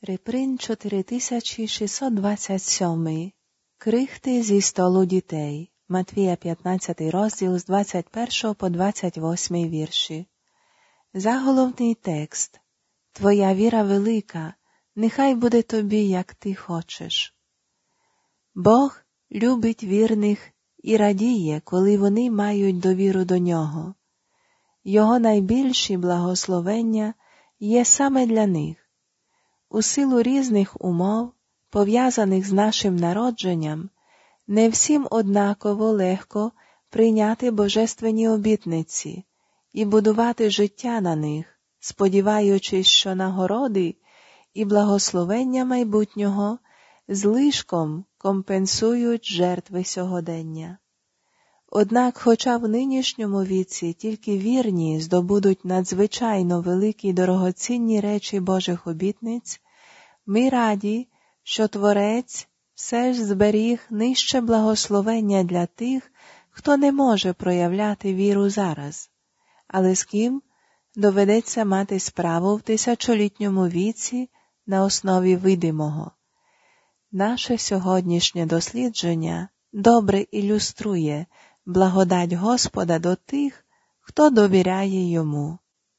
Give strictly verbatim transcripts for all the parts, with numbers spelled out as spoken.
Репринт чотири тисячі шістсот двадцять сім. Крихти зі столу дітей. Матвія п'ятнадцятий розділ з двадцять першого по двадцять восьмий вірші. Заголовний текст. Твоя віра велика, нехай буде тобі, як ти хочеш. Бог любить вірних і радіє, коли вони мають довіру до Нього. Його найбільші благословення є саме для них. У силу різних умов, пов'язаних з нашим народженням, не всім однаково легко прийняти божественні обітниці і будувати життя на них, сподіваючись, що нагороди і благословення майбутнього злишком компенсують жертви сьогодення. Однак, хоча в нинішньому віці тільки вірні здобудуть надзвичайно великі й дорогоцінні речі Божих обітниць, ми раді, що Творець все ж зберіг нижче благословення для тих, хто не може проявляти віру зараз, але з ким доведеться мати справу в тисячолітньому віці на основі видимого. Наше сьогоднішнє дослідження добре ілюструє благодать Господа до тих, хто довіряє Йому.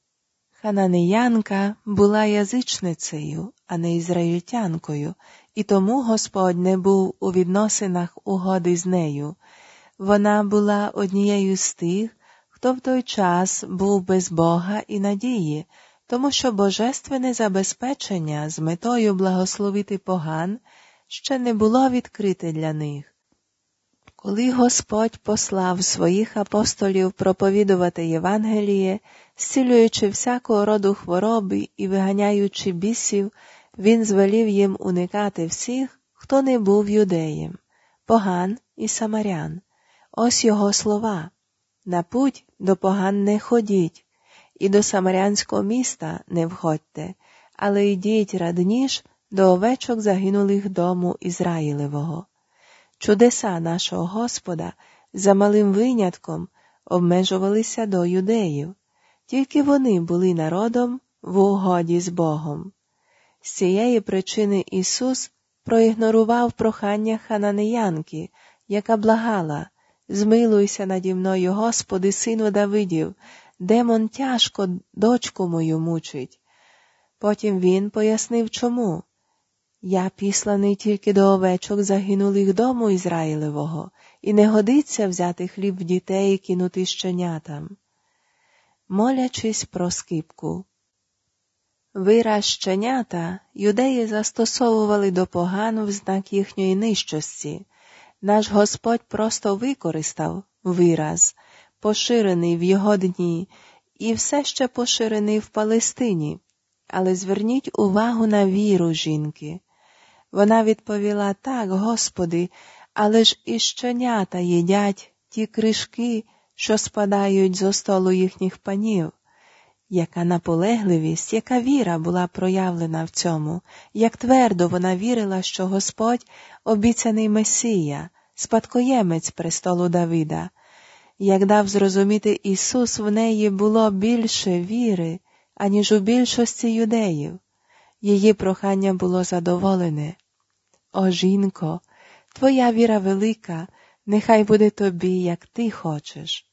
Хананеянка була язичницею, а не ізраїльтянкою, і тому Господь не був у відносинах угоди з нею. Вона була однією з тих, хто в той час був без Бога і надії, тому що божественне забезпечення з метою благословити поган ще не було відкрите для них. Коли Господь послав своїх апостолів проповідувати Євангеліє, зцілюючи всякого роду хвороби і виганяючи бісів, Він звелів їм уникати всіх, хто не був юдеєм, поган і самарян. Ось його слова. На путь до поган не ходіть, і до самарянського міста не входьте, але йдіть радніш до овечок загинулих дому Ізраїлевого. Чудеса нашого Господа, за малим винятком, обмежувалися до юдеїв. Тільки вони були народом в угоді з Богом. З цієї причини Ісус проігнорував прохання хананеянки, яка благала: «Змилуйся наді мною, Господи, сину Давидів, демон тяжко дочку мою мучить». Потім Він пояснив чому. «Я післаний тільки до овечок загинулих дому Ізраїлевого, і не годиться взяти хліб в дітей і кинути щенятам». Молячись про скипку. Вираз «щенята» юдеї застосовували до поган в знак їхньої нижчості. Наш Господь просто використав вираз, поширений в його дні, і все ще поширений в Палестині. Але зверніть увагу на віру жінки. Вона відповіла: «Так, Господи, але ж і щенята їдять ті кришки, що спадають зо столу їхніх панів». Яка наполегливість, яка віра була проявлена в цьому, як твердо вона вірила, що Господь – обіцяний Месія, спадкоємець престолу Давида. Як дав зрозуміти Ісус, в неї було більше віри, аніж у більшості юдеїв. Її прохання було задоволене. «О, жінко, твоя віра велика, нехай буде тобі, як ти хочеш».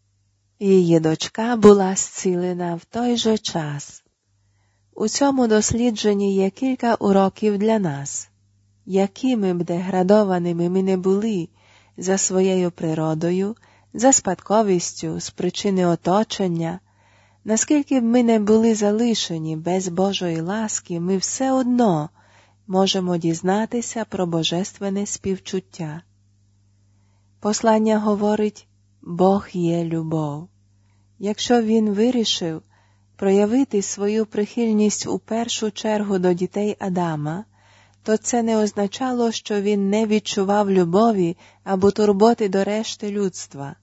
Її дочка була зцілена в той же час. У цьому дослідженні є кілька уроків для нас. Якими б деградованими ми не були за своєю природою, за спадковістю, з причини оточення, наскільки б ми не були залишені без Божої ласки, ми все одно можемо дізнатися про божественне співчуття. Послання говорить: «Бог є любов». Якщо Він вирішив проявити свою прихильність у першу чергу до дітей Адама, то це не означало, що Він не відчував любові або турботи до решти людства.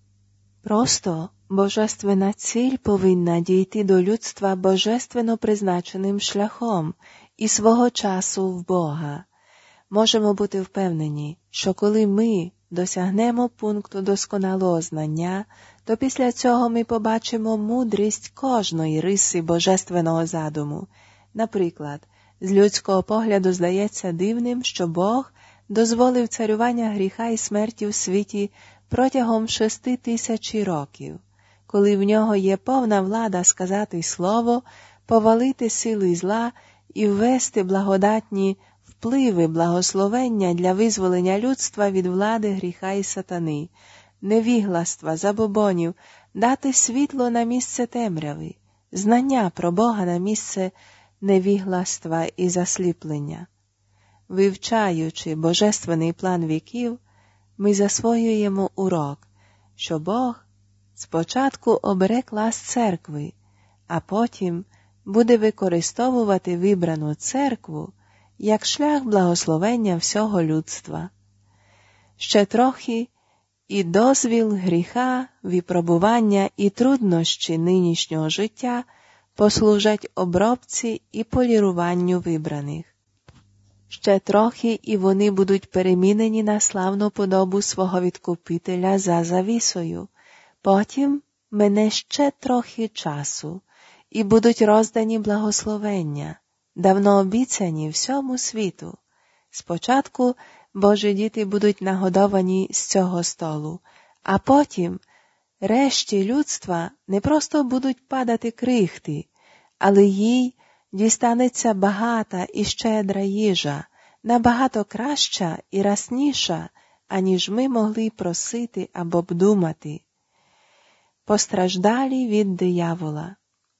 Просто божественна ціль повинна дійти до людства божественно призначеним шляхом і свого часу в Бога. Можемо бути впевнені, що коли ми досягнемо пункту досконалого знання, то після цього ми побачимо мудрість кожної риси божественного задуму. Наприклад, З людського погляду здається дивним, що Бог дозволив царювання гріха і смерті в світі протягом шести тисячі років, коли в нього є повна влада сказати слово, повалити сили зла і ввести благодатні впливи благословення для визволення людства від влади гріха і сатани, невігластва, забобонів, дати світло на місце темряви, знання про Бога на місце невігластва і засліплення. Вивчаючи божественний план віків, ми засвоюємо урок, що Бог спочатку обере клас церкви, а потім буде використовувати вибрану церкву як шлях благословення всього людства. Ще трохи і дозвіл гріха, випробування і труднощі нинішнього життя послужать обробці і поліруванню вибраних. Ще трохи і вони будуть перемінені на славну подобу свого Відкупителя за завісою. Потім мине ще трохи часу, і будуть роздані благословення, давно обіцяні всьому світу. Спочатку Божі діти будуть нагодовані з цього столу, а потім решті людства не просто будуть падати крихти, але їй дістанеться багата і щедра їжа, набагато краща і расніша, аніж ми могли просити або б думати. Постраждалі від диявола.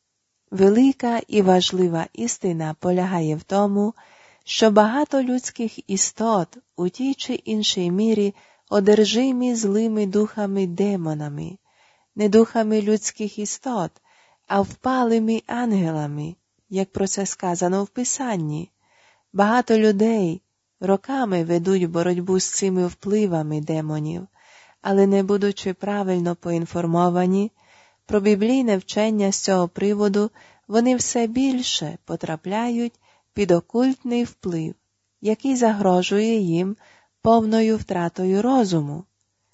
Велика і важлива істина полягає в тому, що багато людських істот у тій чи іншій мірі одержимі злими духами-демонами, не духами людських істот, а впалими ангелами, як про це сказано в Писанні. Багато людей роками ведуть боротьбу з цими впливами демонів, але не будучи правильно поінформовані про біблійне вчення з цього приводу, вони все більше потрапляють під окультний вплив, який загрожує їм повною втратою розуму.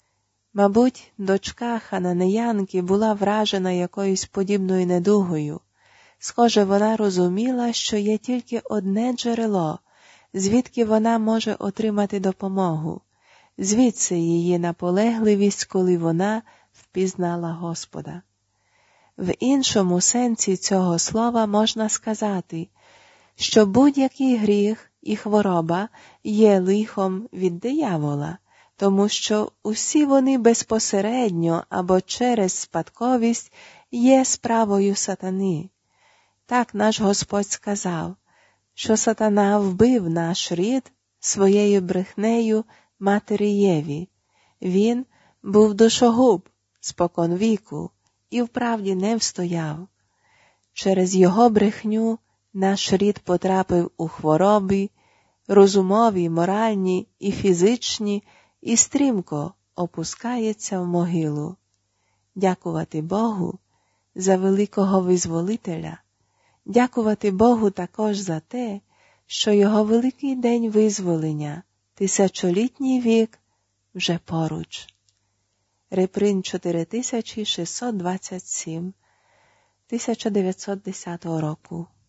Мабуть, дочка хананеянки була вражена якоюсь подібною недугою. Схоже, вона розуміла, що є тільки одне джерело, звідки вона може отримати допомогу. Звідси її наполегливість, коли вона впізнала Господа. В іншому сенсі цього слова можна сказати, що будь-який гріх і хвороба є лихом від диявола, тому що усі вони безпосередньо або через спадковість є справою сатани. Так наш Господь сказав, що сатана вбив наш рід своєю брехнею матері Єві. Він був душогуб спокон віку і вправді не встояв. Через його брехню наш рід потрапив у хвороби, розумові, моральні і фізичні, і стрімко опускається в могилу. Дякувати Богу за великого визволителя, дякувати Богу також за те, що його великий день визволення, тисячолітній вік, вже поруч. Репринт чотири тисячі шістсот двадцять сім, тисяча дев'ятсот десятого року.